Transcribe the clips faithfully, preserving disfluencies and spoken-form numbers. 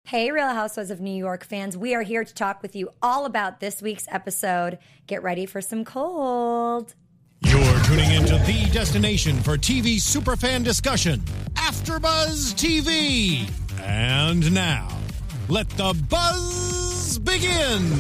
Hey, Real Housewives of New York fans. We are here to talk with you all about this week's episode. Get ready for some cold. You're tuning into the destination for T V superfan discussion, AfterBuzz T V. And now, let the buzz begin.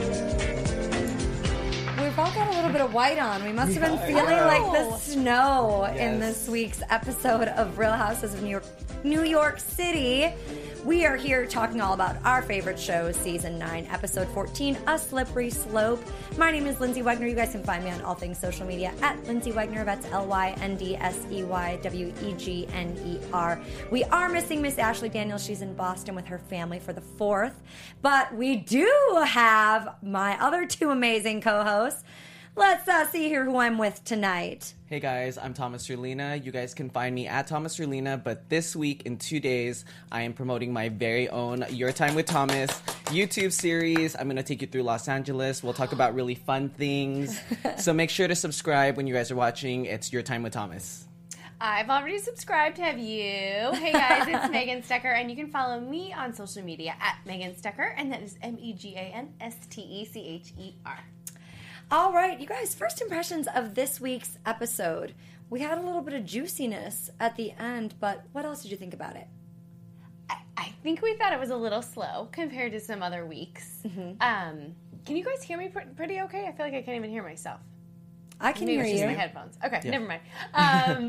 We've all got a little bit of white on. We must have been feeling like the snow yes. in this week's episode of Real Housewives of New York, New York City. We are here talking all about our favorite show, Season nine, Episode fourteen, A Slippery Slope. My name is Lindsay Wegner. You guys can find me on all things social media at Lindsay Wegner. That's L Y N D S E Y W E G N E R. We are missing Miss Ashley Daniels. She's in Boston with her family for the fourth. But we do have my other two amazing co-hosts. Let's uh, see here who I'm with tonight. Hey guys, I'm Thomas Rulina. You guys can find me at Thomas Rulina, but this week in two days, I am promoting my very own Your Time with Thomas YouTube series. I'm going to take you through Los Angeles. We'll talk about really fun things. So make sure to subscribe when you guys are watching. It's Your Time with Thomas. I've already subscribed, have you? Hey guys, it's Megan Stecher, and you can follow me on social media at Megan Stecher, and that is M E G A N S T E C H E R. All right, you guys, first impressions of this week's episode. We had a little bit of juiciness at the end, but what else did you think about it? I, I think we thought it was a little slow compared to some other weeks. Mm-hmm. Um, can you guys hear me pr- pretty okay? I feel like I can't even hear myself. I can Maybe hear it's you. just my headphones. Okay, yeah. Never mind. Um,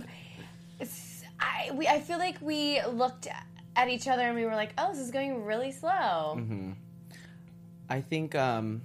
I, we, I feel like we looked at each other and we were like, oh, this is going really slow. Mm-hmm. I think... Um...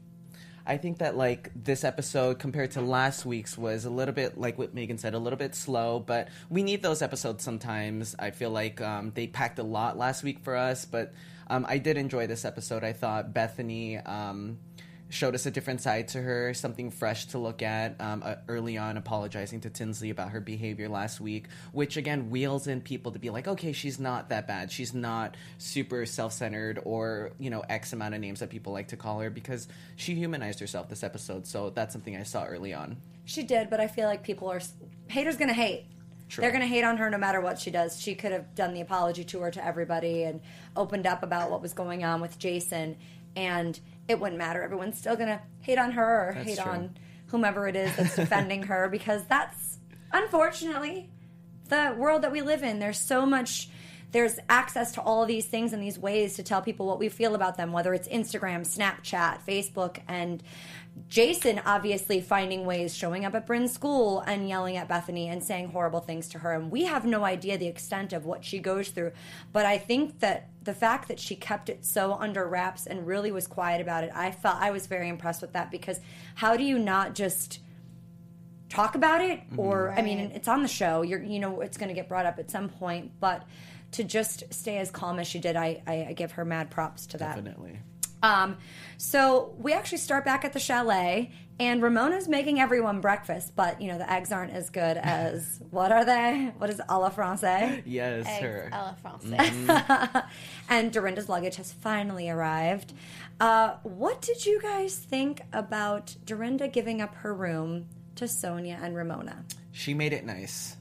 I think that, like, this episode compared to last week's was a little bit, like what Megan said, a little bit slow, but we need those episodes sometimes. I feel like um, they packed a lot last week for us, but um, I did enjoy this episode. I thought Bethany um, showed us a different side to her, something fresh to look at, um, uh, early on apologizing to Tinsley about her behavior last week, which, again, wheels in people to be like, okay, she's not that bad. She's not super self-centered or, you know, X amount of names that people like to call her, because she humanized herself this episode, so that's something I saw early on. She did, but I feel like people are... Haters gonna hate. True. They're going to hate on her no matter what she does. She could have done the apology tour to everybody and opened up about what was going on with Jason, and it wouldn't matter. Everyone's still going to hate on her or that's hate true. on whomever it is that's defending her, because that's, unfortunately, the world that we live in. There's so much... There's access to all of these things and these ways to tell people what we feel about them, whether it's Instagram, Snapchat, Facebook, and Jason obviously finding ways, showing up at Bryn's school and yelling at Bethany and saying horrible things to her. And we have no idea the extent of what she goes through. But I think that the fact that she kept it so under wraps and really was quiet about it, I felt I was very impressed with that, because how do you not just talk about it? Or, right. I mean, it's on the show. You're, you know, it's going to get brought up at some point, but to just stay as calm as she did, I, I, I give her mad props to that. Definitely. Um, so we actually start back at the chalet, and Ramona's making everyone breakfast, but, you know, the eggs aren't as good as, what are they? What is it, a la Francais? Yes, eggs her. a la Francais. Mm-hmm. And Dorinda's luggage has finally arrived. Uh, what did you guys think about Dorinda giving up her room to Sonia and Ramona? She made it nice.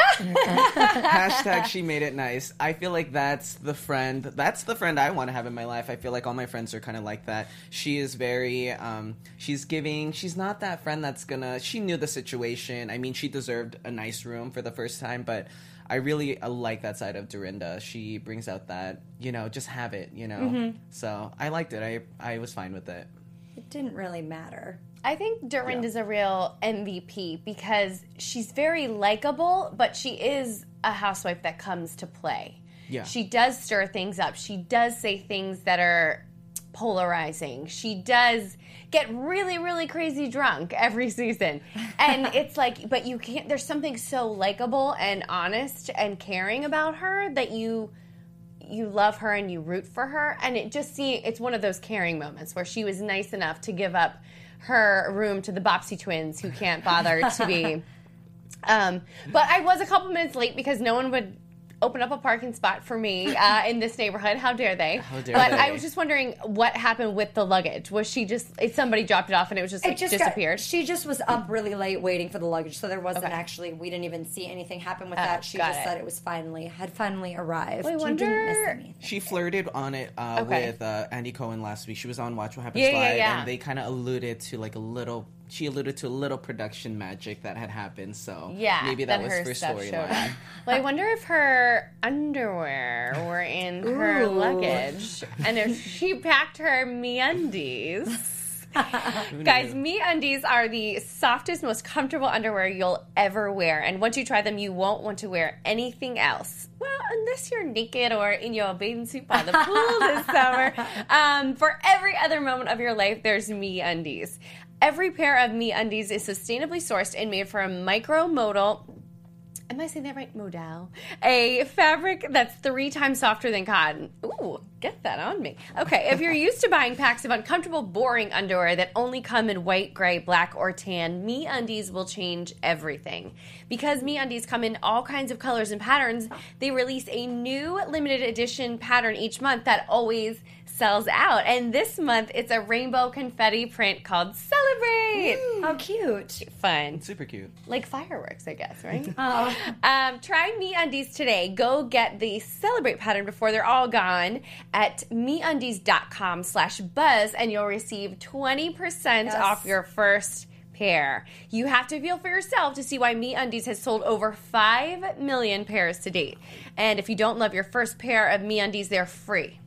Hashtag she made it nice. I feel like that's the friend that's the friend I want to have in my life. I feel like all my friends are kind of like that. She is very um she's giving. She's not that friend that's gonna she knew the situation. I mean, she deserved a nice room for the first time, but I really uh, like that side of Dorinda. She brings out that, you know, just have it, you know. Mm-hmm. So I liked it. I I was fine with it. It didn't really matter. I think Dorinda's yeah. a real M V P because she's very likable, but she is a housewife that comes to play. Yeah. She does stir things up. She does say things that are polarizing. She does get really, really crazy drunk every season. And it's like, but you can't, there's something so likable and honest and caring about her that you... you love her and you root for her, and it just see it's one of those caring moments where she was nice enough to give up her room to the Bobbsey twins who can't bother to be um, but I was a couple minutes late because no one would open up a parking spot for me uh, in this neighborhood. How dare they? How dare but they. I was just wondering what happened with the luggage. Was she just, if somebody dropped it off and it was just, It like, just got- disappeared? she just was up really late waiting for the luggage, so there wasn't Okay. actually. We didn't even see anything happen with Oh, that. She got just it. said it was finally had finally arrived. I She wonder- didn't miss anything. She flirted on it uh, Okay. with uh, Andy Cohen last week. She was on Watch What Happens Yeah, yeah, Live, yeah. and they kind of alluded to like a little. She alluded to a little production magic that had happened. So Yeah, maybe that, was her her stuff showed up. storyline. Well, I wonder if her underwear were in her Ooh. luggage, and if she packed her MeUndies. Guys, MeUndies are the softest, most comfortable underwear you'll ever wear, and once you try them, you won't want to wear anything else. Well, unless you're naked or in your bathing suit by the pool this summer. Um, for every other moment of your life, there's MeUndies. Every pair of MeUndies is sustainably sourced and made from micromodal. Am I saying that right? Modal. A fabric that's three times softer than cotton. Ooh, get that on me. Okay, if you're used to buying packs of uncomfortable, boring underwear that only come in white, gray, black, or tan, MeUndies will change everything. Because MeUndies come in all kinds of colors and patterns, they release a new limited edition pattern each month that always sells out. And this month, it's a rainbow confetti print called Celebrate. How cute! Fun. Super cute. Like fireworks, I guess, right? Oh, Um, try MeUndies today. Go get the Celebrate pattern before they're all gone at MeUndies.com slash buzz, and you'll receive twenty percent Yes. off your first pair. You have to feel for yourself to see why MeUndies has sold over five million pairs to date. And if you don't love your first pair of MeUndies, they're free.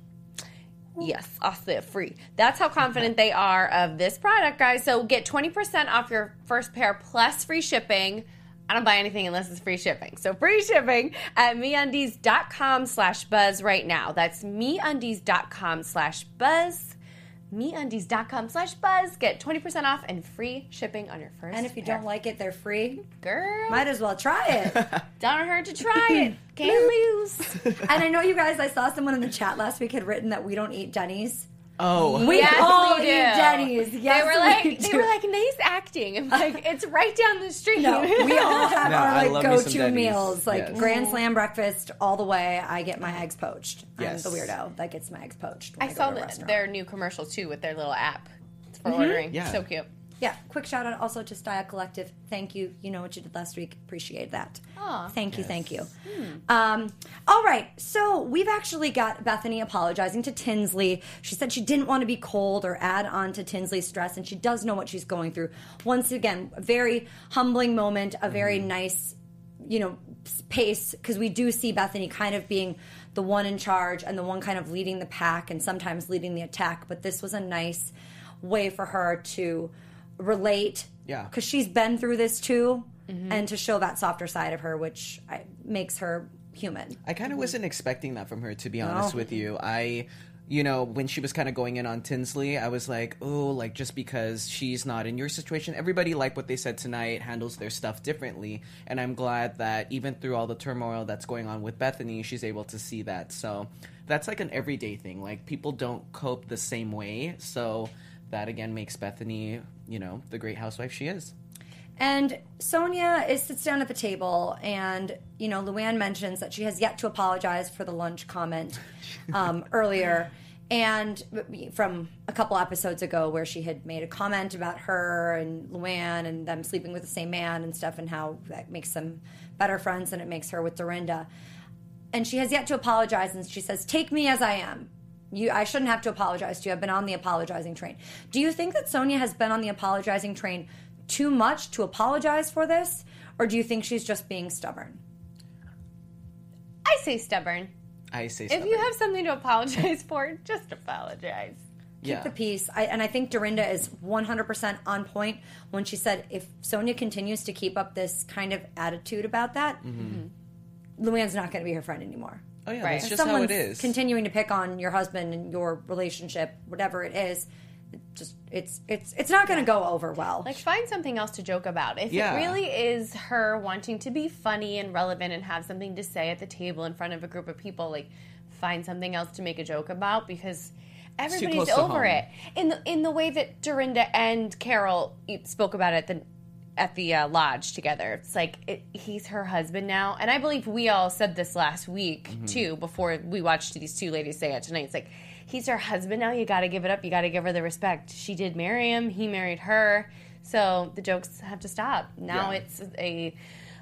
Yes, I said free. That's how confident they are of this product, guys. So get twenty percent off your first pair plus free shipping. I don't buy anything unless it's free shipping. So free shipping at MeUndies.com slash buzz right now. That's MeUndies.com slash buzz. MeUndies.com slash buzz. Get twenty percent off and free shipping on your first and if you pair. don't like it, they're free. Girl, Might as well try it. don't hurt to try it. Can't lose. And I know you guys. I saw someone in the chat last week had written that we don't eat Denny's. Oh, We Yes, all we eat do. Denny's. Yes, they were like, we they do. were like, nice acting. I'm like, it's right down the street. No, we all have No, our I like love me some go-to Denny's. meals, like Yes. Grand Slam breakfast all the way. I get my eggs poached. Yes. I'm the weirdo that gets my eggs poached. When I I, saw go to a the, restaurant. their new commercial too with their little app for ordering. Yeah. So cute. Yeah, quick shout out also to Style Collective. Thank you. You know what you did last week. Appreciate that. Aw. Thank you, thank you. Um, all right, so we've actually got Bethany apologizing to Tinsley. She said she didn't want to be cold or add on to Tinsley's stress, and she does know what she's going through. Once again, a very humbling moment, a very nice, you know, pace, because we do see Bethany kind of being the one in charge and the one kind of leading the pack and sometimes leading the attack, but this was a nice way for her to relate, Yeah. because she's been through this too, and to show that softer side of her, which I, makes her human. I kind of wasn't expecting that from her, to be honest No. with you. I, you know, when she was kind of going in on Tinsley, I was like, oh, like just because she's not in your situation, everybody, like what they said tonight, handles their stuff differently. And I'm glad that even through all the turmoil that's going on with Bethany, she's able to see that. So that's like an everyday thing. Like people don't cope the same way. So that again makes Bethany, you know, the great housewife she is. And Sonia is sits down at the table, and you know, Luann mentions that she has yet to apologize for the lunch comment um, earlier, and from a couple episodes ago, where she had made a comment about her and Luann and them sleeping with the same man and stuff, and how that makes them better friends than it makes her with Dorinda. And she has yet to apologize, and she says, "Take me as I am. You, I shouldn't have to apologize to you. I've been on the apologizing train." Do you think that Sonia has been on the apologizing train too much to apologize for this, or do you think she's just being stubborn? I say stubborn. I say If stubborn. you have something to apologize for, just apologize. Keep yeah. the peace. I, and I think Dorinda is one hundred percent on point when she said if Sonia continues to keep up this kind of attitude about that, mm-hmm. Luann's not going to be her friend anymore. Oh yeah, Right. that's If just how someone's it is. continuing to pick on your husband and your relationship, whatever it is, it just it's it's it's not going to go over well. Like, find something else to joke about. If Yeah. it really is her wanting to be funny and relevant and have something to say at the table in front of a group of people, like, find something else to make a joke about, because everybody's close to over home. it. In the in the way that Dorinda and Carol spoke about it the at the uh, lodge together. It's like it, he's her husband now, and I believe we all said this last week mm-hmm. too before we watched these two ladies say it tonight. It's like he's her husband now. You got to give it up. You got to give her the respect. She did marry him. He married her. So the jokes have to stop. Now yeah. it's a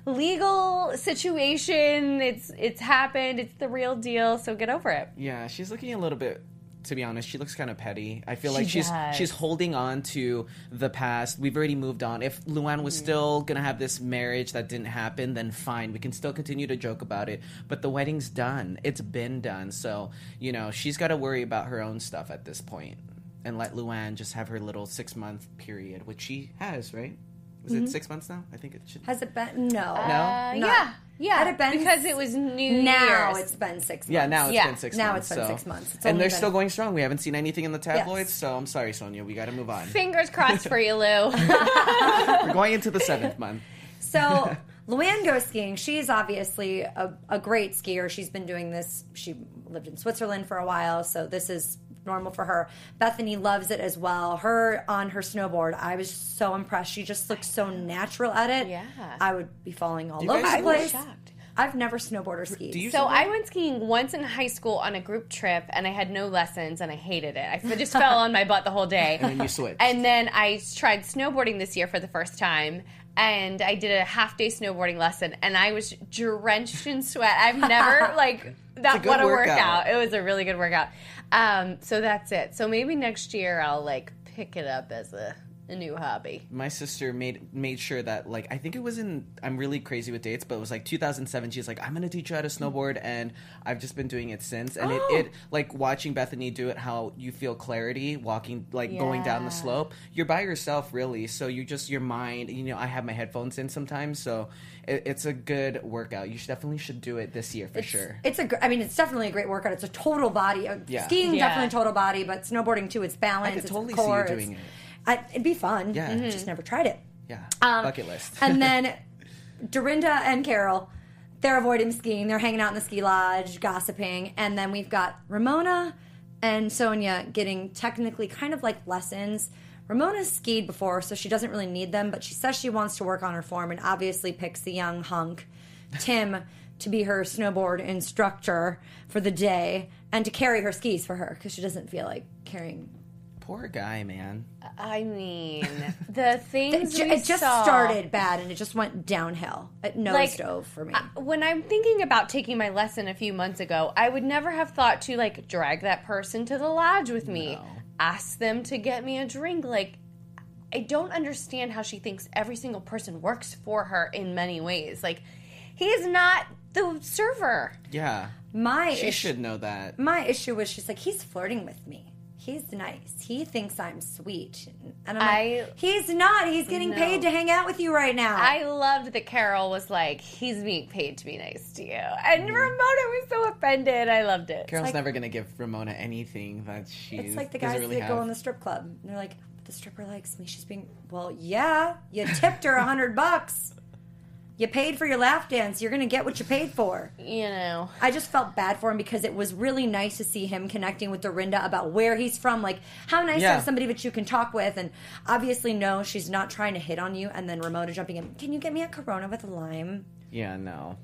legal situation. It's it's happened. It's the real deal. So get over it. Yeah, she's looking a little bit. To be honest, she looks kind of petty. I feel she like she's does. she's holding on to the past. We've already moved on. If Luann was mm. still gonna have this marriage that didn't happen, then fine. We can still continue to joke about it. But the wedding's done. It's been done. So, you know, she's got to worry about her own stuff at this point and let Luann just have her little six month period, which she has, right? Was mm-hmm. it six months now? I think it should. Has it been? No. Uh, no? Yeah. Yeah. Had it been because it was New now Year's. It's been six months. Yeah, now it's yeah. been six now months. Now it's been so. six months. It's and they're been... still going strong. We haven't seen anything in the tabloids, yes. so I'm sorry, Sonia. We got to move on. Fingers crossed for you, Lou. We're going into the seventh month. So Luann goes skiing. She's obviously a, a great skier. She's been doing this. She lived in Switzerland for a while, so this is normal for her. Bethany loves it as well. Her on her snowboard, I was so impressed. She just looks so natural at it. Yeah. I would be falling all you over guys- the I place. was shocked. I've never snowboard or skied. Do you So snowboard? I went skiing once in high school on a group trip, and I had no lessons, and I hated it. I just fell on my butt the whole day. And then you switched. And then I tried snowboarding this year for the first time, and I did a half-day snowboarding lesson, and I was drenched in sweat. I've never, like, that good what a workout. workout. It was a really good workout. Um, so that's it. So maybe next year I'll, like, pick it up as a... a new hobby. My sister made made sure that, like, I think it was in, I'm really crazy with dates, but it was like two thousand seven. She's like, I'm going to teach you how to snowboard, and I've just been doing it since. And Oh. it, it, like, watching Bethany do it, how you feel clarity walking, like, going down the Yeah. slope. You're by yourself, really, so you just, your mind, you know, I have my headphones in sometimes, so it, it's a good workout. You should, definitely should do it this year for It's, sure. it's a. gr- I mean, it's definitely a great workout. It's a total body. uh, Yeah. Skiing Yeah. definitely total body, but snowboarding too. It's balance. I could it's totally core, see you it's- doing it. I, it'd be fun. Yeah. Mhm. Just never tried it. Yeah, Um, bucket list. And then Dorinda and Carol, they're avoiding skiing. They're hanging out in the ski lodge, gossiping. And then we've got Ramona and Sonia getting technically kind of like lessons. Ramona's skied before, so she doesn't really need them, but she says she wants to work on her form and obviously picks the young hunk, Tim, to be her snowboard instructor for the day and to carry her skis for her because she doesn't feel like carrying. Poor guy, man. I mean, the things It, ju- we it just saw, started bad and it just went downhill. It nose Like, dove for me. I- when I'm thinking about taking my lesson a few months ago, I would never have thought to, like, drag that person to the lodge with me, No. ask them to get me a drink. Like, I don't understand how she thinks every single person works for her in many ways. Like, he is not the server. Yeah. my She issue, should know that. my issue was she's like, he's flirting with me. He's nice. He thinks I'm sweet. And I'm like, I- he's not. He's getting No. paid to hang out with you right now. I loved that Carol was like, he's being paid to be nice to you. And Mm-hmm. Ramona was so offended. I loved it. Carol's like- never going to give Ramona anything that she it's like the doesn't guys really that have. go in the strip club. And they're like, the stripper likes me. She's being, well, yeah. You tipped her a hundred bucks. You paid for your lap dance. You're going to get what you paid for. You know. I just felt bad for him because it was really nice to see him connecting with Dorinda about where he's from. Like, how nice Yeah. to have somebody that you can talk with. And obviously, no, she's not trying to hit on you. And then Ramona jumping in, can you get me a Corona with a lime? Yeah, no.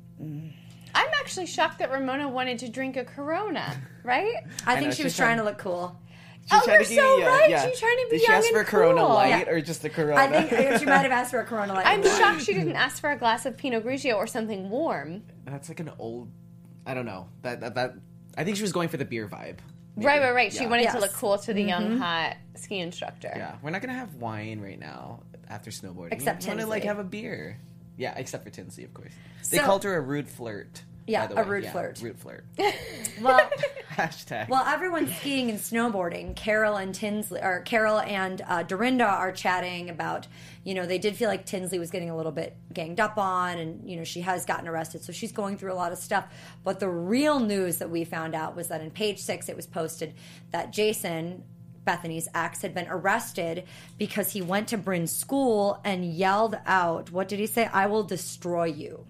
I'm actually shocked that Ramona wanted to drink a Corona, right? I, I think know, she was she's trying trying- to look cool. She's Oh, trying you're to give so you, uh, right. yeah. She's trying to be Did she young ask and for a Corona cool. Light Yeah. or just a Corona? I think uh, she might have asked for a Corona light. I'm shocked she didn't ask for a glass of Pinot Grigio or something warm. That's like an old. I don't know. That that, that I think she was going for the beer vibe. maybe. Right, right, right. She Yeah. wanted Yes. to look cool to the young, hot ski instructor. Yeah, we're not gonna have wine right now after snowboarding. Except we want to like Tinsley. have a beer. Yeah, except for Tinsley, of course. They So- called her a rude flirt. Yeah, by the a way. rude Yeah, flirt. Rude flirt. Well, Hashtag. Well, everyone's skiing and snowboarding. Carol and Tinsley, or Carol and uh, Dorinda are chatting about, you know, they did feel like Tinsley was getting a little bit ganged up on, and you know she has gotten arrested, so she's going through a lot of stuff. But the real news that we found out was that in page six, it was posted that Jason, Bethany's ex, had been arrested because he went to Bryn's school and yelled out, "What did he say? I will destroy you."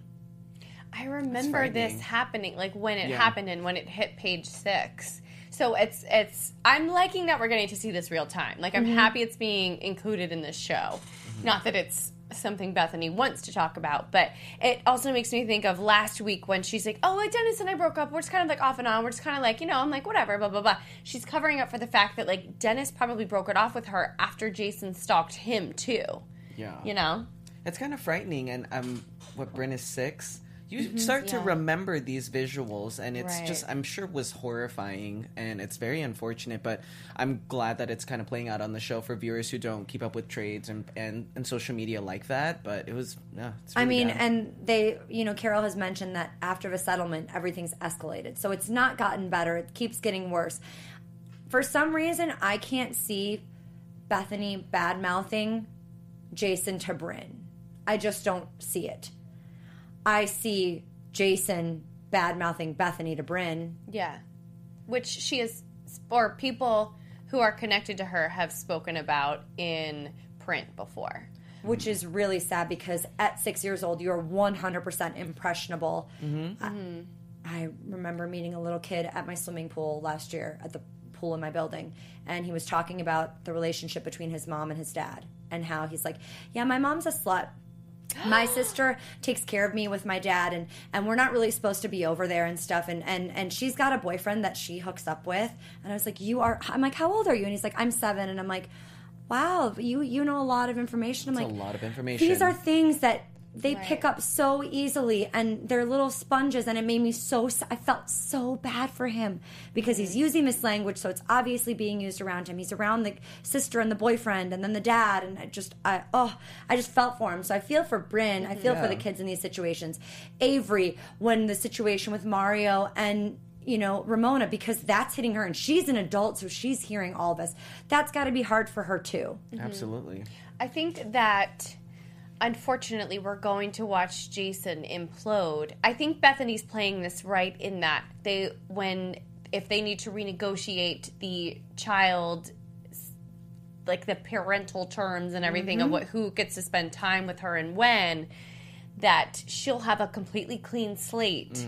I remember this frightening. happening, like when it Yeah. happened and when it hit page six. So it's it's. I'm liking that we're getting to see this real time. Like I'm happy it's being included in this show. Not that it's something Bethany wants to talk about. But it also makes me think of last week when she's like, oh, Dennis and I broke up. We're just kind of like off and on. We're just kind of like, you know, I'm like, whatever, blah, blah, blah. She's covering up for the fact that, like, Dennis probably broke it off with her after Jason stalked him, too. Yeah. You know? It's kind of frightening. And um, what, Bryn is six? You Mm-hmm, start to yeah. remember these visuals, and it's Right. just, I'm sure, was horrifying, and it's very unfortunate, but I'm glad that it's kind of playing out on the show for viewers who don't keep up with trades and, and, and social media like that, but it was, yeah, it's really I mean, bad. and they, you know, Carol has mentioned that after the settlement, everything's escalated. So it's not gotten better. It keeps getting worse. For some reason, I can't see Bethany bad-mouthing Jason to Bryn. I just don't see it. I see Jason bad-mouthing Bethany to Bryn. Yeah. Which she is, or people who are connected to her have spoken about in print before. Which is really sad because at six years old, you're one hundred percent impressionable. Mm-hmm. I, I remember meeting a little kid at my swimming pool last year at the pool in my building, and he was talking about the relationship between his mom and his dad and how he's like, yeah, my mom's a slut. My sister takes care of me with my dad, and, and we're not really supposed to be over there and stuff. And, and, and she's got a boyfriend that she hooks up with. And I was like, you are, I'm like, how old are you? And he's like, I'm seven. And I'm like, wow, you, you know a lot of information. I'm It's like, a lot of information. these are things that they Right. pick up so easily, and they're little sponges, and it made me so, I felt so bad for him because he's using this language, so it's obviously being used around him. He's around the sister and the boyfriend and then the dad, and I just, I, oh, I just felt for him. So I feel for Bryn. I feel for Yeah. the kids in these situations. Avery, when the situation with Mario and, you know, Ramona, because that's hitting her, and she's an adult, so she's hearing all this. That's got to be hard for her, too. Absolutely. I think that, unfortunately, we're going to watch Jason implode. I think Bethany's playing this right in that they, when, if they need to renegotiate the child, like the parental terms and everything of what who gets to spend time with her and when, that she'll have a completely clean slate,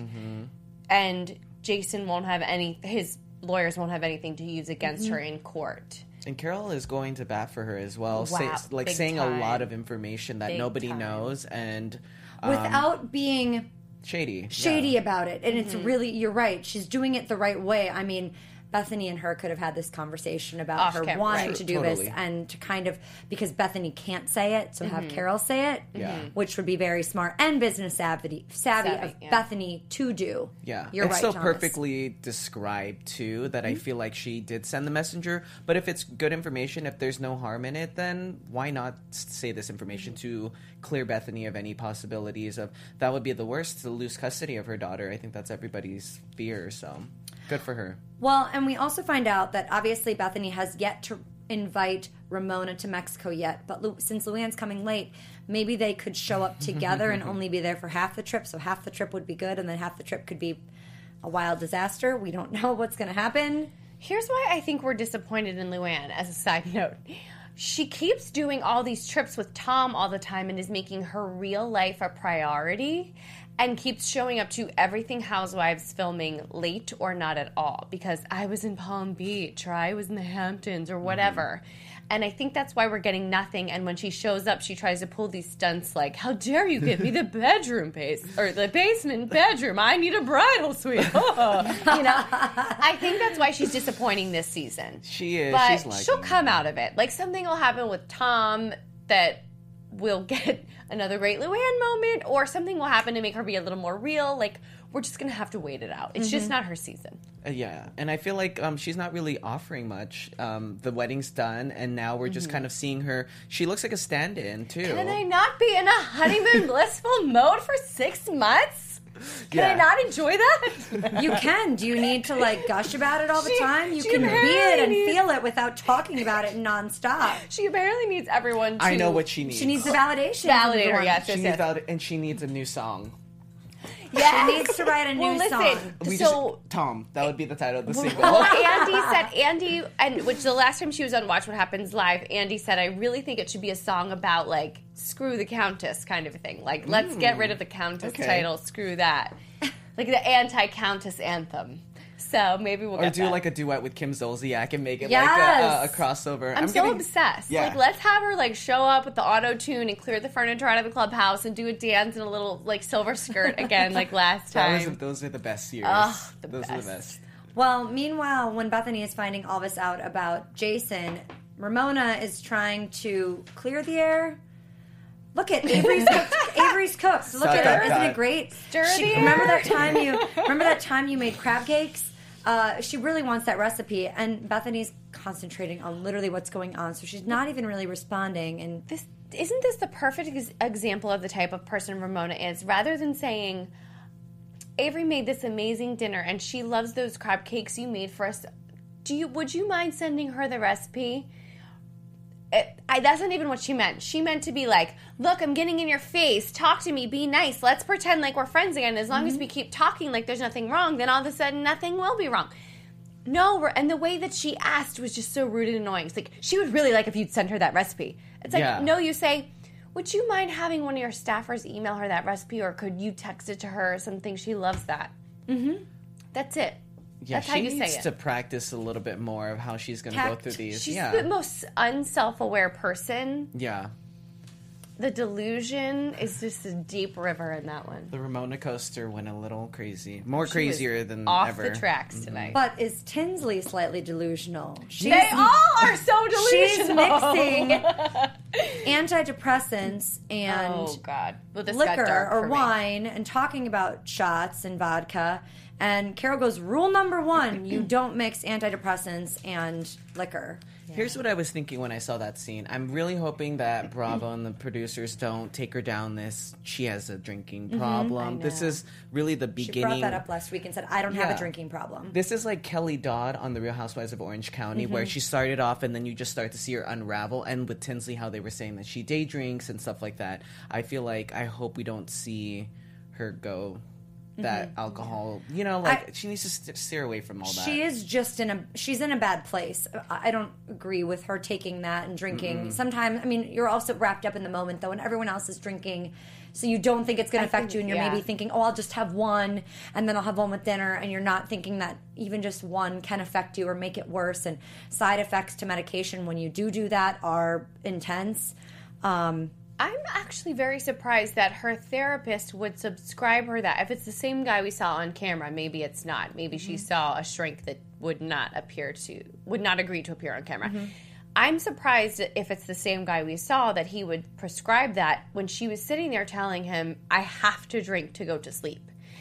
and Jason won't have any, his lawyers won't have anything to use against her in court. And Carol is going to bat for her as well, Wow, say, like big saying time. a lot of information that Big nobody time. knows, and um, Without being shady. shady Yeah. about it. And it's really, you're right. She's doing it the right way. I mean, Bethany and her could have had this conversation about Off her camera, wanting right. to do Totally. this and to kind of, because Bethany can't say it, so have Carol say it, Yeah. which would be very smart and business savvy, savvy, Savvy, of yeah. Bethany to do. Yeah, You're it's right, so Thomas. perfectly described too that I feel like she did send the messenger. But if it's good information, if there's no harm in it, then why not s- say this information to clear Bethany of any possibilities of that would be the worst, to lose custody of her daughter. I think that's everybody's fear. So good for her. Well, and we also find out that obviously Bethany has yet to invite Ramona to Mexico yet, but Lu- since Luann's coming late, maybe they could show up together and only be there for half the trip, so half the trip would be good, and then half the trip could be a wild disaster. We don't know what's going to happen. Here's why I think we're disappointed in Luann, as a side note. She keeps doing all these trips with Tom all the time and is making her real life a priority and keeps showing up to everything Housewives filming late or not at all because I was in Palm Beach or I was in the Hamptons or whatever. And I think that's why we're getting nothing. And when she shows up, she tries to pull these stunts like, how dare you give me the bedroom base or the basement bedroom? I need a bridal suite. you know, I think that's why she's disappointing this season. She is. But She's liking she'll it. come out of it. Like something will happen with Tom that will get another great Luann moment, or something will happen to make her be a little more real. Like we're just gonna have to wait it out. It's just not her season. Uh, yeah, and I feel like um, she's not really offering much. Um, the wedding's done, and now we're just kind of seeing her. She looks like a stand-in too. Can I not be in a honeymoon blissful mode for six months? Can Yeah. I not enjoy that? You can. Do you need to like gush about it all the She- time? You she can be apparently it and needs- feel it without talking about it nonstop. She apparently needs everyone to... I know what she needs. She needs the validation. from Validator, everyone. yes, She yes, needs yes. that, and she needs a new song. Yes. She needs to write a new well, listen, song. We so... just Tom. That would be the title of the single. Well, Andy said, Andy, and which the last time she was on Watch What Happens Live, Andy said, I really think it should be a song about, like, screw the Countess kind of a thing. Like, let's get rid of the Countess Okay. title, screw that. Like the anti-Countess anthem. So maybe we'll Or get do that. like a duet with Kim Zolciak and make it Yes. like a, a, a crossover. I'm, so getting- obsessed. Yeah. Like, let's have her like show up with the auto tune and clear the furniture out of the clubhouse and do a dance in a little like silver skirt again, like last That time. was, those are the best years. Ugh, the those are the best. best. Well, meanwhile, when Bethany is finding all this out about Jason, Ramona is trying to clear the air. Look at Avery's cooked. Avery's cooked. Look Suck at up, her. Isn't God. it great? Stir She- the remember air. that time you remember that time you made crab cakes? Uh, she really wants that recipe, and Bethany's concentrating on literally what's going on, so she's not even really responding. And This isn't this the perfect ex- example of the type of person Ramona is? Rather than saying, Avery made this amazing dinner and she loves those crab cakes you made for us. Do you would you mind sending her the recipe? It, I, that's not even what she meant. She meant to be like, look, I'm getting in your face. Talk to me. Be nice. Let's pretend like we're friends again. As long Mm-hmm. as we keep talking like there's nothing wrong, then all of a sudden nothing will be wrong. No, we're- and the way that she asked was just so rude and annoying. It's like, she would really like if you'd send her that recipe. It's like, Yeah. no, you say, would you mind having one of your staffers email her that recipe, or could you text it to her or something? She loves that. Mm-hmm. That's it. Yeah, That's she how you needs say it. to practice a little bit more of how she's going to go Tact. through these. She's yeah. the most unself-aware person. yeah. The delusion is just a deep river in that one. The Ramona coaster went a little crazy. More She was crazier than off ever. the tracks tonight. but is Tinsley slightly delusional? She's, they all are so she's delusional. mixing antidepressants and Oh God! Well, this got liquor dark or for me. wine and talking about shots and vodka. And Carol goes, rule number one, you don't mix antidepressants and liquor. Here's what I was thinking when I saw that scene. I'm really hoping that Bravo and the producers don't take her down this, she has a drinking problem. This know. is really the She beginning. brought that up last week and said, I don't have Yeah. a drinking problem. This is like Kelly Dodd on The Real Housewives of Orange County, where she started off and then you just start to see her unravel. And with Tinsley, how they were saying that she day drinks and stuff like that. I feel like, I hope we don't see her go that alcohol, you know, like I- she needs to st- steer away from all that. She is just in a she's in a bad place. I I don't agree with her taking that and drinking. Sometimes, I mean, you're also wrapped up in the moment though, and everyone else is drinking, so you don't think it's going to affect think- you, and you're yeah. maybe thinking, oh, I'll just have one, and then I'll have one with dinner, and you're not thinking that even just one can affect you or make it worse. And side effects to medication when you do do that are intense. Um, I'm actually very surprised that her therapist would subscribe her that. If it's the same guy we saw on camera, maybe it's not. Maybe she saw a shrink that would not appear to, would not agree to appear on camera. I'm surprised if it's the same guy we saw that he would prescribe that when she was sitting there telling him, I have to drink to go to sleep.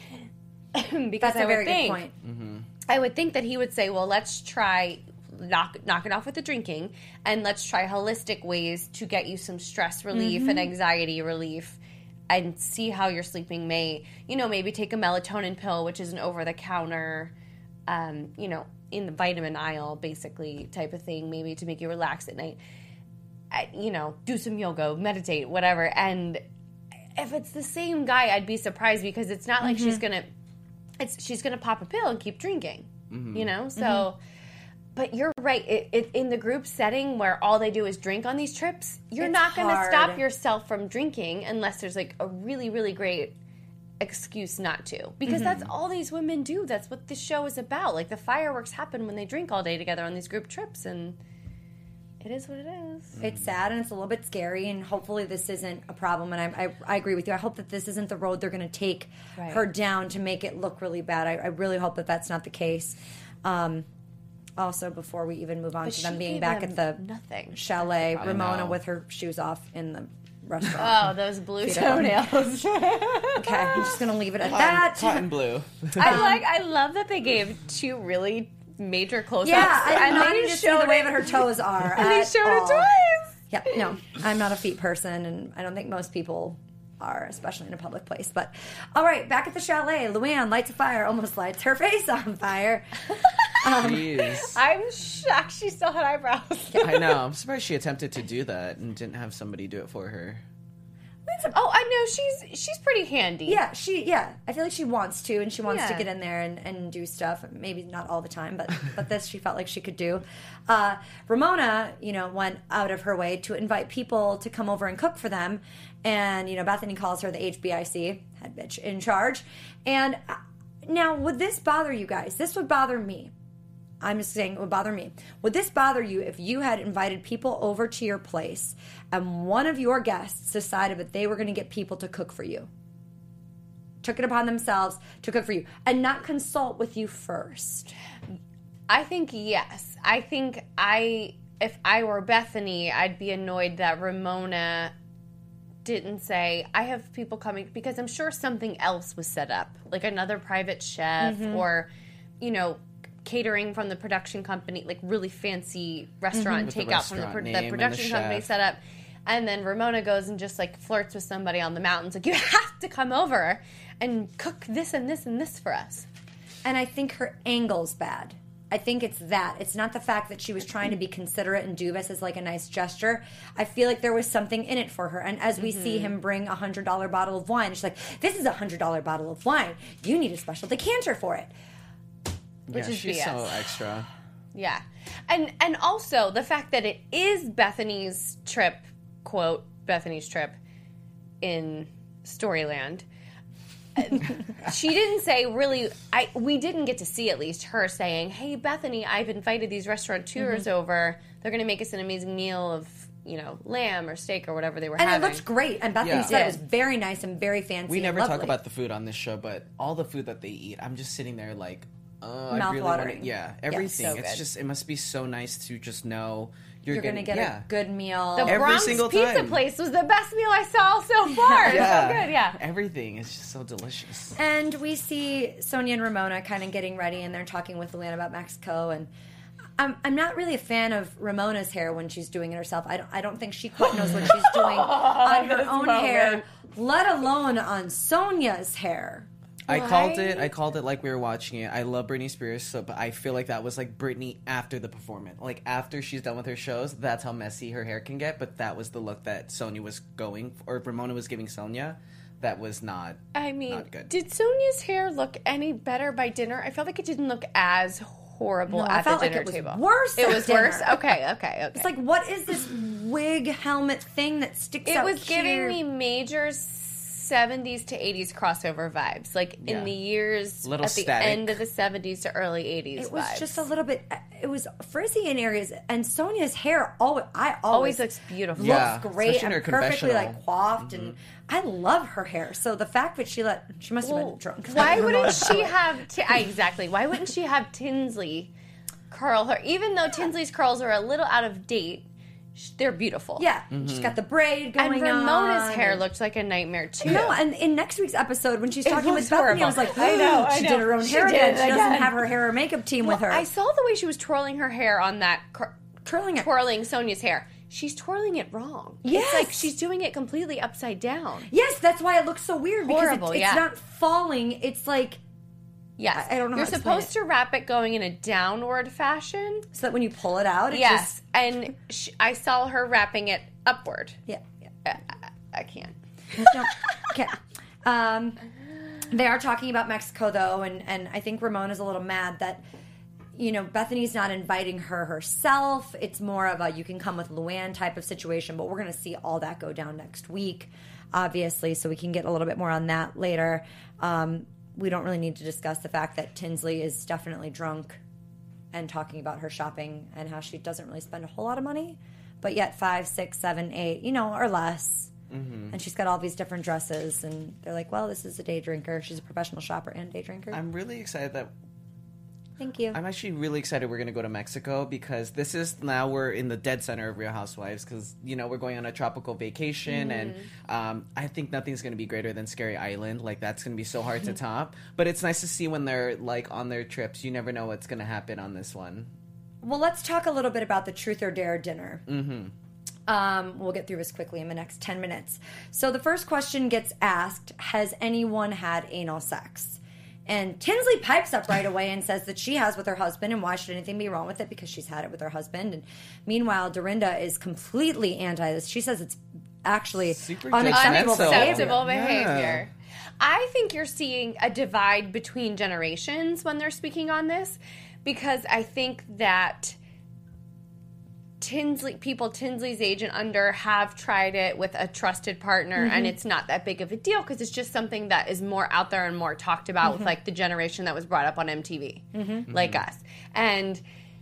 Because that's I a would very think, good point. I would think that he would say, well, let's try knock knock it off with the drinking, and let's try holistic ways to get you some stress relief and anxiety relief, and see how your sleeping may, you know, maybe take a melatonin pill, which is an over-the-counter, um, you know, in the vitamin aisle, basically, type of thing, maybe to make you relax at night. I, you know, do some yoga, meditate, whatever. And if it's the same guy, I'd be surprised, because it's not like she's gonna, it's she's gonna pop a pill and keep drinking, you know. So, but you're right. It, it, in the group setting where all they do is drink on these trips, you're It's not gonna hard. stop yourself from drinking unless there's like a really, really great excuse not to, because that's all these women do. That's what this show is about. Like, the fireworks happen when they drink all day together on these group trips, and it is what it is. It's sad and it's a little bit scary, and hopefully this isn't a problem. And I, I, I agree with you. I hope that this isn't the road they're going to take Right. her down to make it look really bad. I, I really hope that that's not the case. Um, also, before we even move on But to them she being gave back them at the nothing. chalet, Ramona know. with her shoes off in the restaurant. Oh, those blue Feet up. toenails. Okay, I'm just going to leave it at Cotton, that. cotton blue. I like. I love that they gave two really major close-ups. Yeah, I and did not they need to see showed the way it- that her toes are. And they at showed all. it twice. Yeah, no, I'm not a feet person, and I don't think most people are, especially in a public place. But all right, back at the chalet, Luann lights a fire, almost lights her face on fire. Jeez. I'm shocked she still had eyebrows. I know. I'm surprised she attempted to do that and didn't have somebody do it for her. Oh, I know. She's she's pretty handy. Yeah, she. Yeah, I feel like she wants to, and she wants to Yeah. get in there and, and do stuff. Maybe not all the time, but but this she felt like she could do. Uh, Ramona, you know, went out of her way to invite people to come over and cook for them, and you know, Bethany calls her the H B I C, head bitch in charge, and. uh, Now, would this bother you guys? This would bother me. I'm just saying it would bother me. Would this bother you if you had invited people over to your place and one of your guests decided that they were going to get people to cook for you? Took it upon themselves to cook for you and not consult with you first? I think yes. I think I, if I were Bethany, I'd be annoyed that Ramona didn't say, I have people coming, because I'm sure something else was set up, like another private chef mm-hmm. or, you know, catering from the production company, like really fancy restaurant mm-hmm. takeout from the, pro- the production the company set up. And then Ramona goes and just like flirts with somebody on the mountains, like, you have to come over and cook this and this and this for us. And I think her angle's bad. I think it's that. It's not the fact that she was trying to be considerate and do this as like a nice gesture. I feel like there was something in it for her. And as we mm-hmm. see him bring a one hundred dollars bottle of wine, she's like, this is a one hundred dollars bottle of wine. You need a special decanter for it. Which yeah, is she's B S. so extra. Yeah. And and also the fact that it is Bethany's trip, quote, Bethany's trip in Storyland. She didn't say really, I we didn't get to see at least her saying, hey, Bethany, I've invited these restaurateurs mm-hmm. over. They're going to make us an amazing meal of, you know, lamb or steak or whatever they were and having. And it looked great. And Bethany yeah. said it was very nice and very fancy. We never and talk about the food on this show, but all the food that they eat, I'm just sitting there like, oh, I mouth really watering. want to, yeah, everything. Yeah, so it's good. just, it must be so nice to just know you're, you're going to get yeah. a good meal. The Every Bronx single Pizza time. place was the best meal I saw so far. yeah. So good, yeah. Everything is just so delicious. And we see Sonia and Ramona kind of getting ready, and they're talking with Luann about Mexico. And I'm I'm not really a fan of Ramona's hair when she's doing it herself. I don't, I don't think she quite knows what she's doing on her own moment. hair, let alone on Sonia's hair. I Right? called it. I called it like we were watching it. I love Britney Spears, so but I feel like that was like Britney after the performance. Like after she's done with her shows, that's how messy her hair can get. But that was the look that Sonia was going, or Ramona was giving Sonia. That was not. I mean, not good. Did Sonia's hair look any better by dinner? I felt like it didn't look as horrible No, at I felt the like dinner it was table. worse It at was dinner. worse. Okay, okay, okay. It's like, what is this wig helmet thing that sticks it out was here? giving me major seventies to eighties crossover vibes, like Yeah. in the years Little at the static. end of the seventies to early eighties. It was vibes. just a little bit. It was frizzy in areas, and Sonia's hair always. I always always looks beautiful. looks Yeah, great especially in and her perfectly confessional. like coiffed, mm-hmm. and I love her hair. So the fact that she let she must have Well, been drunk. Why wouldn't she have t- I, exactly? Why wouldn't she have Tinsley curl her? Even though Tinsley's curls are a little out of date, sh- they're beautiful. Yeah, she's got the braid going and Ramona's on. hair looked like a nightmare too. No, and in next week's episode when she's It talking was with Bethany, I was horrible. like, I know, I she know. did her own She hair did again. it She doesn't again. have her hair or makeup team with her. I saw the way she was twirling her hair on that cur- Curling it. twirling Sonia's hair. She's twirling it wrong. Yes. It's like she's doing it completely upside down. Yes, that's why it looks so weird because Horrible, it's, it's yeah. not falling. It's like Yes. I- I don't know You're how to explain supposed to wrap it going in a downward fashion. so that when you pull it out, it Yes. just And sh- I saw her wrapping it upward. yeah. yeah. I, I, I can't. No, okay. Um, they are talking about Mexico though, and and I think Ramona's a little mad that you know Bethany's not inviting her herself. It's more of a you can come with Luann type of situation, but we're going to see all that go down next week, obviously, so we can get a little bit more on that later. Um, we don't really need to discuss the fact that Tinsley is definitely drunk and talking about her shopping and how she doesn't really spend a whole lot of money, but yet five, six, seven, eight, you know, or less. Mm-hmm. And she's got all these different dresses, and they're like, well, this is a day drinker. She's a professional shopper and day drinker. I'm really excited that Thank you. I'm actually really excited we're going to go to Mexico because this is now we're in the dead center of Real Housewives because, you know, we're going on a tropical vacation Mm-hmm. and um, I think nothing's going to be greater than Scary Island. Like, that's going to be so hard to top. But it's nice to see when they're, like, on their trips. You never know what's going to happen on this one. Well, let's talk a little bit about the Truth or Dare dinner. Mm-hmm. Um, we'll get through this quickly in the next ten minutes. So the first question gets asked, has anyone had anal sex? And Tinsley pipes up right away and says that she has with her husband, and why should anything be wrong with it because she's had it with her husband. And meanwhile, Dorinda is completely anti this. She says it's actually Super unacceptable judgmental. behavior. Unacceptable Yeah. behavior. I think you're seeing a divide between generations when they're speaking on this because I think that Tinsley people Tinsley's age and under have tried it with a trusted partner, Mm-hmm. and it's not that big of a deal because it's just something that is more out there and more talked about Mm-hmm. with like the generation that was brought up on M T V, mm-hmm. like us. And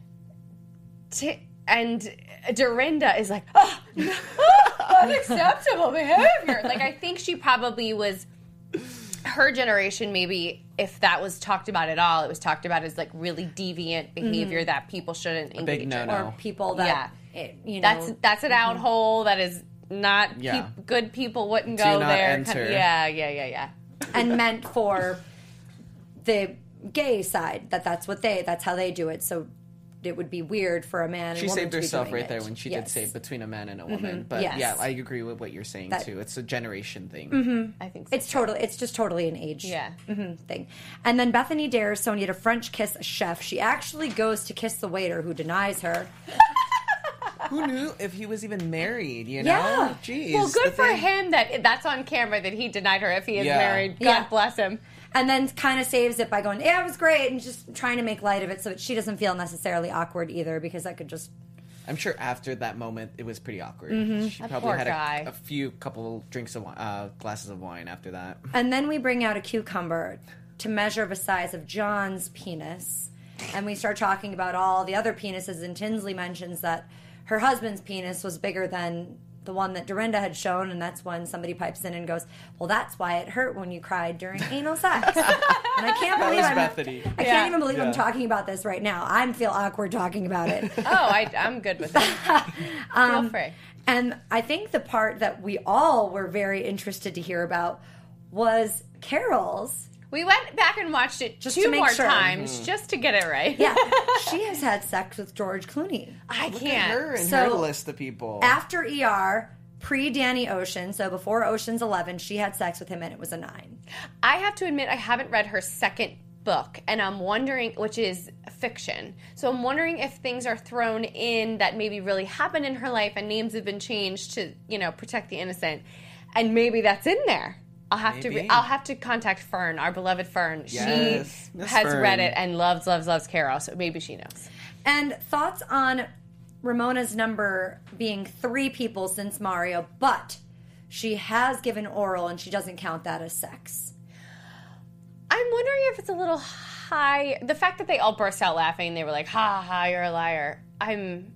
t- and Dorinda is like, oh, oh, unacceptable behavior. Like, I think she probably was. Her generation, maybe if that was talked about at all, it was talked about as like really deviant behavior Mm-hmm. that people shouldn't engage big in. no-no. Or people that, it, you know. That's that's an out hole. That is not Yeah. peop- good. People wouldn't Do go not there. enter. Yeah, yeah, yeah, yeah. and meant for the gay side, that that's what they, that's how they do it. So it would be weird for a man She and woman saved to be herself doing right it. there when she Yes. did save between a man and a woman. But Yes. yeah, I agree with what you're saying That- too. It's a generation thing. I think so. It's totally, it's just totally an age Yeah. mhm, thing. And then Bethany dares Sonia to French kiss a chef. She actually goes to kiss the waiter who denies her. Who knew if he was even married? You know, Yeah. Jeez. well, good the for thing- him that that's on camera that he denied her if he is Yeah. married. God Yeah. bless him. And then kind of saves it by going, yeah, it was great, and just trying to make light of it so that she doesn't feel necessarily awkward either, because that could just... I'm sure after that moment, it was pretty awkward. Mm-hmm. She That probably poor had guy. a, a few couple drinks of wi- uh, glasses of wine after that. And then we bring out a cucumber to measure the size of John's penis. And we start talking about all the other penises, and Tinsley mentions that her husband's penis was bigger than the one that Dorinda had shown, and that's when somebody pipes in and goes, well, that's why it hurt when you cried during anal sex. And I can't That believe was I'm, Bethany. I Yeah. can't even believe Yeah. I'm talking about this right now. I feel awkward talking about it. Oh, I, I'm good with it. Um, Feel free. And I think the part that we all were very interested to hear about was Carol's. We went back and watched it Just two to make more sure. times just to get it right. Yeah, she has had sex with George Clooney. I Look can't. at her and So, her list of people. After E R, pre Danny Ocean, so before Ocean's eleven, she had sex with him and it was a nine. I have to admit, I haven't read her second book, and I'm wondering, which is fiction. So I'm wondering if things are thrown in that maybe really happened in her life, and names have been changed to, you know, protect the innocent, and maybe that's in there. I'll have to. Re- Maybe. I'll have to contact Fern, our beloved Fern. Yes, She Miss has Fern. read it and loves, loves, loves Carol. So maybe she knows. And thoughts on Ramona's number being three people since Mario, but she has given oral and she doesn't count that as sex. I'm wondering if it's a little high. The fact that they all burst out laughing, they were like, "Ha ha, you're a liar." I'm.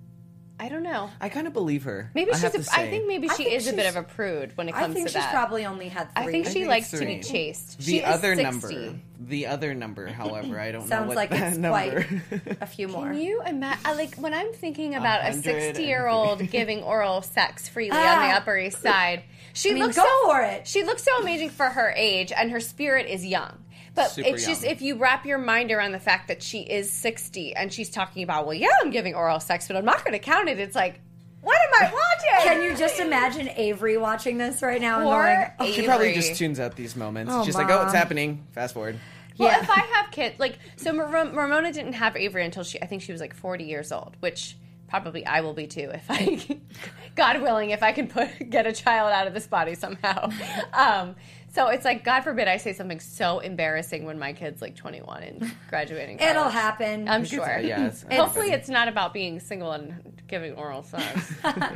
I don't know. I kind of believe her. Maybe I she's. have A, to I say. think maybe I she think is a bit she's- of a prude when it I comes think to she's that. probably only had three. I think she think likes it's to be three. chased. The she is other sixty. number, the other number, however, I don't know Sounds what like that it's number. quite a few more. Can you imagine? Like when I'm thinking about a hundred and sixty-year-old giving oral sex freely on the Ah. Upper East Side, she I mean, looks go so, for it. She looks so amazing for her age, and her spirit is young. But Super it's just young. if you wrap your mind around the fact that she is sixty and she's talking about, well, yeah, I'm giving oral sex, but I'm not going to count it. It's like, what am I watching? Can you just imagine Avery watching this right now and Poor going, oh, She probably Avery. just tunes out these moments. Oh, She's like, oh, it's Mom. happening. Fast forward. Well, Yeah. if I have kids, like, so Mar- Ramona didn't have Avery until she, I think she was like forty years old, which probably I will be too if I, God willing, if I can put get a child out of this body somehow. Um, so it's like, God forbid I say something so embarrassing when my kid's like twenty-one and graduating college. it'll happen. I'm sure. Yeah, it's- Hopefully it's not about being single and giving oral sex.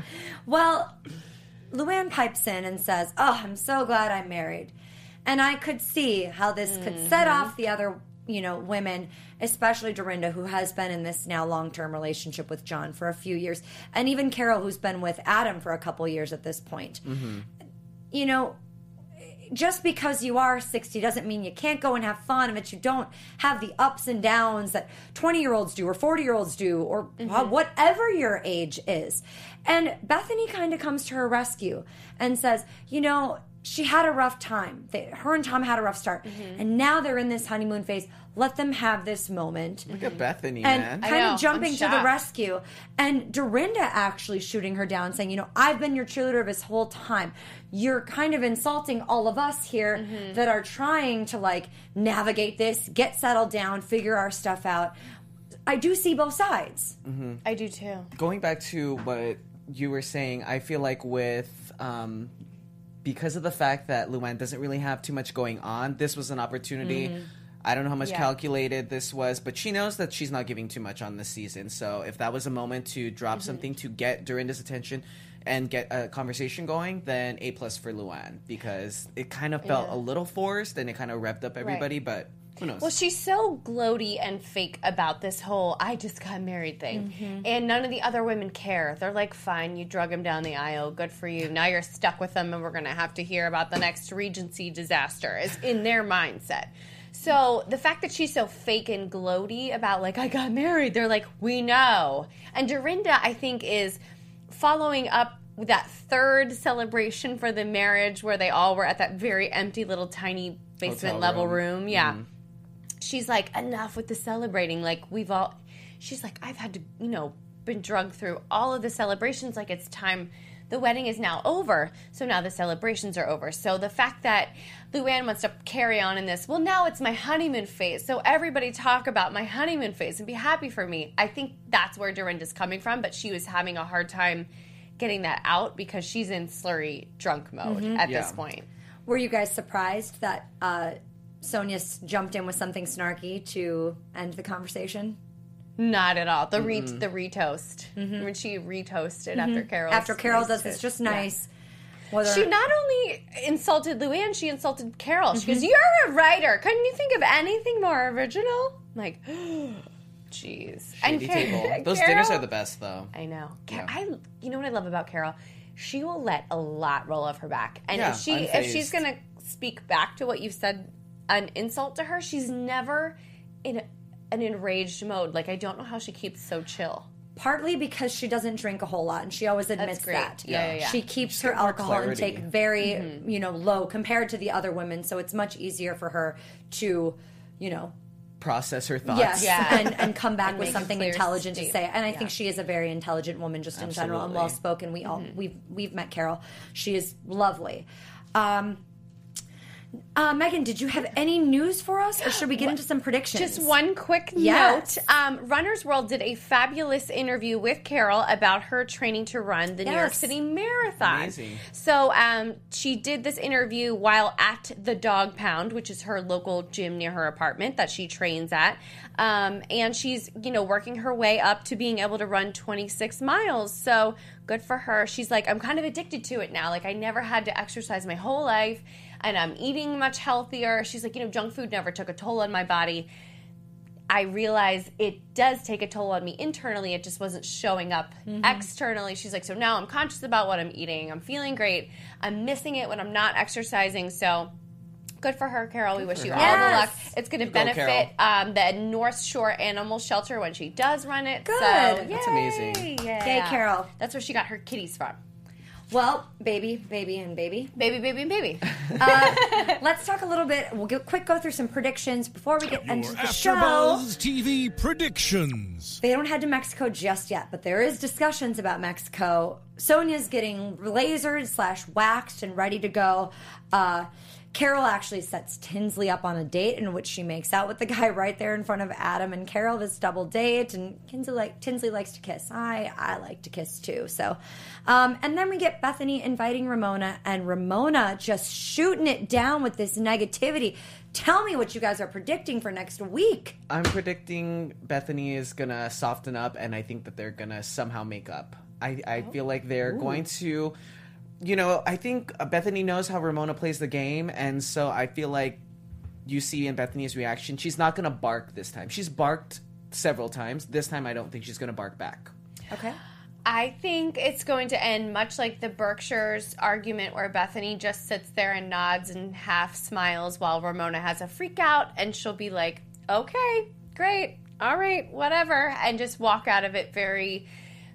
Well, Luann pipes in and says, oh, I'm so glad I'm married. And I could see how this could Mm-hmm. set off the other, you know, women, especially Dorinda, who has been in this now long-term relationship with John for a few years. And even Carol, who's been with Adam for a couple years at this point. You know, just because you are sixty doesn't mean you can't go and have fun, and that you don't have the ups and downs that twenty-year-olds do or forty-year-olds do or uh, whatever your age is. And Bethany kind of comes to her rescue and says, you know, she had a rough time. They, her and Tom had a rough start. And now they're in this honeymoon phase. Let them have this moment. Look at Bethany, And man. I kind know, of jumping I'm to the shocked. rescue. And Dorinda actually shooting her down, saying, you know, I've been your cheerleader this whole time. You're kind of insulting all of us here Mm-hmm. that are trying to, like, navigate this, get settled down, figure our stuff out. I do see both sides. I do too. Going back to what you were saying, I feel like with um, because of the fact that Luann doesn't really have too much going on, this was an opportunity. I don't know how much Yeah. calculated this was, but she knows that she's not giving too much on this season. So if that was a moment to drop Mm-hmm. something to get Dorinda's attention and get a conversation going, then A plus for Luann, because it kind of felt Yeah. a little forced and it kind of revved up everybody, but who knows? Well, she's so gloaty and fake about this whole I just got married thing. And none of the other women care. They're like, fine, you drug him down the aisle. Good for you. Now you're stuck with him and we're going to have to hear about the next Regency disaster is in their mindset. So the fact that she's so fake and gloaty about like, I got married, they're like, we know. And Dorinda, I think, is following up with that third celebration for the marriage where they all were at that very empty little tiny basement Hotel level room. room. Yeah. She's like, enough with the celebrating. Like, we've all, she's like, I've had to, you know, been drugged through all of the celebrations. Like, it's time. The wedding is now over. So now the celebrations are over. So the fact that Luann wants to carry on in this, well, now it's my honeymoon phase. So everybody talk about my honeymoon phase and be happy for me. I think that's where Dorinda's coming from. But she was having a hard time getting that out because she's in slurry drunk mode at Yeah. this point. Were you guys surprised that uh, Sonia s- jumped in with something snarky to end the conversation? Not at all. The re- the retoast when she retoasted after Carol. After Carol does this, just nice. Whether She not only insulted Luann, she insulted Carol. She goes, "You're a writer. Couldn't you think of anything more original?" I'm like, jeez. And Shady Car- table. Those Carol- dinners are the best, though. I know. Car- Yeah. I. You know what I love about Carol? She will let a lot roll off her back, and Yeah, if she if unfazed. she's gonna speak back to what you've said, an insult to her, she's never in a, an enraged mode. Like, I don't know how she keeps so chill. partly because she doesn't drink a whole lot, and she always admits great. that. Yeah, yeah, yeah. She keeps her get more alcohol clarity. intake very, you know, low compared to the other women, so it's much easier for her to, you know, Process her thoughts. yes, Yeah. and, and come back And with make a something clear intelligent to state- say. And I yeah. think she is a very intelligent woman, just in general, and Absolutely. well spoken. We all we've we've met Carol. She is lovely. Um, uh, Megan, did you have any news for us, or should we get into some predictions? Just one quick Yes. note. Um, Runner's World did a fabulous interview with Carol about her training to run the New York Yes. City Marathon. Amazing. So um, she did this interview while at the Dog Pound, which is her local gym near her apartment that she trains at. Um, and she's, you know, working her way up to being able to run twenty-six miles. So good for her. She's like, I'm kind of addicted to it now. Like, I never had to exercise my whole life, and I'm eating much healthier. She's like, you know, junk food never took a toll on my body. I realize it does take a toll on me internally. It just wasn't showing up externally. She's like, so now I'm conscious about what I'm eating. I'm feeling great. I'm missing it when I'm not exercising. So good for her, Carol. We wish you her. all the Yes. luck. It's going to Go, benefit um, the North Shore Animal Shelter when she does run it. Good. So, That's yay. amazing. Yeah. Yay, Carol. That's where she got her kitties from. well, baby, baby, and baby. Baby, baby, and baby. Let's talk a little bit. We'll get quick go through some predictions before we get into Your the show. AfterBuzz T V predictions. They don't head to Mexico just yet, but there is discussions about Mexico. Sonia's getting lasered slash waxed and ready to go. Uh, Carol actually sets Tinsley up on a date in which she makes out with the guy right there in front of Adam and Carol. This double date, and Tinsley, like, Tinsley likes to kiss. I I like to kiss too. So, um, and then we get Bethany inviting Ramona, and Ramona just shooting it down with this negativity. Tell me what you guys are predicting for next week. I'm predicting Bethany is gonna soften up, and I think that they're gonna somehow make up. I, I feel like they're going to, you know, I think Bethany knows how Ramona plays the game, and so I feel like you see in Bethany's reaction, she's not gonna bark this time. She's barked several times. This time, I don't think she's gonna bark back. Okay. I think it's going to end much like the Berkshires argument where Bethany just sits there and nods and half smiles while Ramona has a freak out, and she'll be like, okay, great, all right, whatever, and just walk out of it very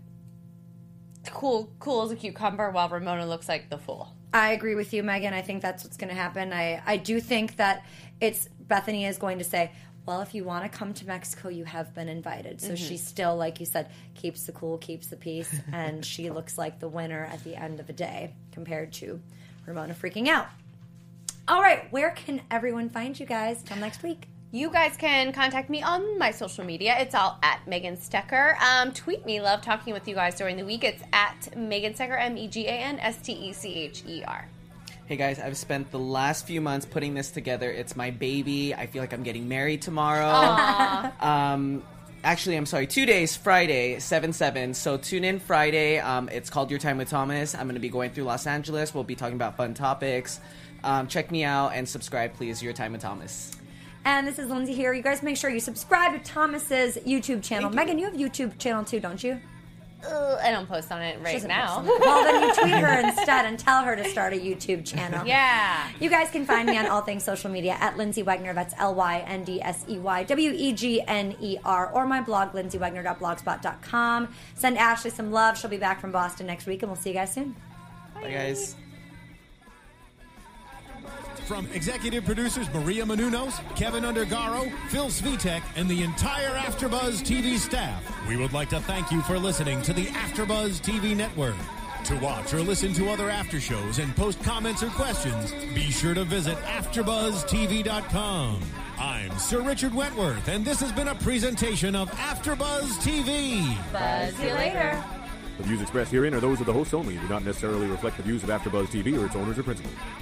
cool, cool as a cucumber while Ramona looks like the fool. I agree with you, Megan. I think that's what's going to happen. I, I do think that it's Bethany is going to say, well, if you want to come to Mexico, you have been invited. So she still, like you said, keeps the cool, keeps the peace, and she looks like the winner at the end of the day compared to Ramona freaking out. All right, where can everyone find you guys till next week? You guys can contact me on my social media. It's all at Megan Stecher. Um, tweet me. Love talking with you guys during the week. It's at Megan Stecher, M E G A N S T E C H E R. Hey guys, I've spent the last few months putting this together. It's my baby. I feel like I'm getting married tomorrow. um, actually, I'm sorry, two days, Friday, seven seven. So tune in Friday. Um, it's called Your Time with Thomas. I'm going to be going through Los Angeles. We'll be talking about fun topics. Um, check me out and subscribe, please. Your Time with Thomas. And this is Lindsay here. You guys make sure you subscribe to Thomas's YouTube channel. Thank you. Megan, you have a YouTube channel too, don't you? Ugh, I don't post on it She right doesn't now. post on it. Well, then you tweet her instead and tell her to start a YouTube channel. Yeah. You guys can find me on all things social media at Lindsay Wegner. That's L Y N D S E Y W E G N E R. Or my blog, lindsay wegner dot blogspot dot com. Send Ashley some love. She'll be back from Boston next week, and we'll see you guys soon. Bye, guys. From executive producers Maria Menounos, Kevin Undergaro, Phil Svitek, and the entire AfterBuzz T V staff, we would like to thank you for listening to the AfterBuzz T V network. To watch or listen to other after shows and post comments or questions, be sure to visit after buzz t v dot com. I'm Sir Richard Wentworth, and this has been a presentation of AfterBuzz T V. Buzz you later. The views expressed herein are those of the hosts only and do not necessarily reflect the views of AfterBuzz T V or its owners or principals.